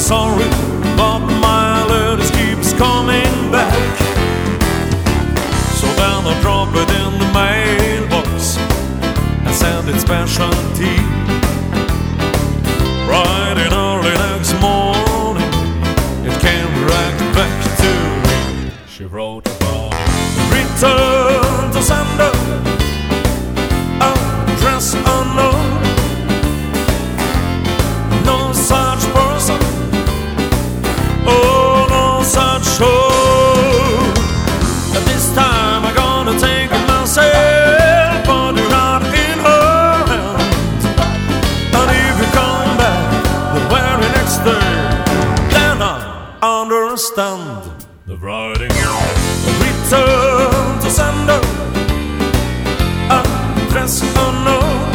sorry, but my letters keeps coming back. So then I drop it in the mailbox and send it specialty. Bright and early next morning, it came right back to me. She wrote about it. Return to sender, address unknown. No such person, oh no such show. This time I'm gonna take it myself, but you're not in her hand. And if you come back the very next day, then I understand the writing. Return to sender, address unknown.